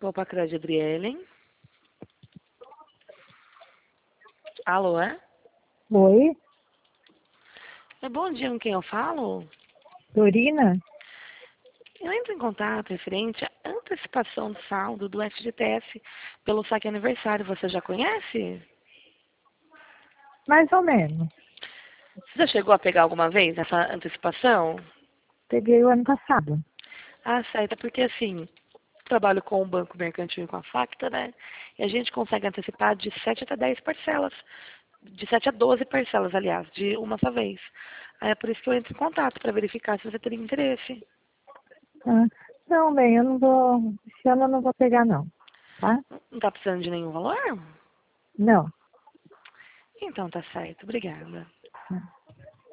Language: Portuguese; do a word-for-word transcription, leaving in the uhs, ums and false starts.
Copa Crédito, Adriele. Alô, é? Oi, É bom dia com quem eu falo? Dorina? Eu entro em contato referente à antecipação do saldo do F G T S pelo saque aniversário. Você já conhece? Mais ou menos. Você já chegou a pegar alguma vez essa antecipação? Peguei o ano passado. Ah, certo, é porque assim, trabalho com o Banco Mercantil e com a Facta, né? E a gente consegue antecipar de sete até dez parcelas. De sete a doze parcelas, aliás, de uma só vez. Aí é por isso que eu entro em contato, para verificar se você teria interesse. Ah, não, bem, eu não vou. Esse ano eu não vou pegar, não. Tá? Não está precisando de nenhum valor? Não. Então tá certo, obrigada.